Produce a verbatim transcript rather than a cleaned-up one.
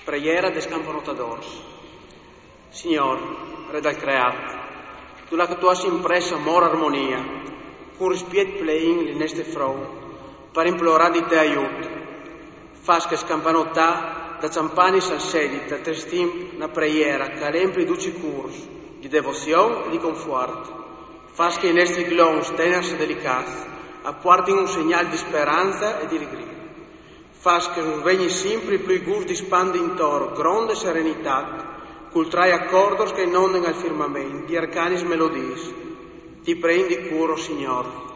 Preghiera des campanotadors. Signor, Re del Creat, tu la che tu has impressa amor armonia, con rispiet plein li neste frou, per implorar di te aiut. Fas che scampanotà da ciampanis al sedita, testim una preghiera che l'empli duci curs, di devozione e di confort. Fas che i nostri glons teners e delicati apportin un segnale di speranza e di allegria. Fas che non regni sempre più gur di spandi intor, grande serenità, cul trai accordos che inonden al firmamento, di arcanis melodies. Ti prendi curo, Signor.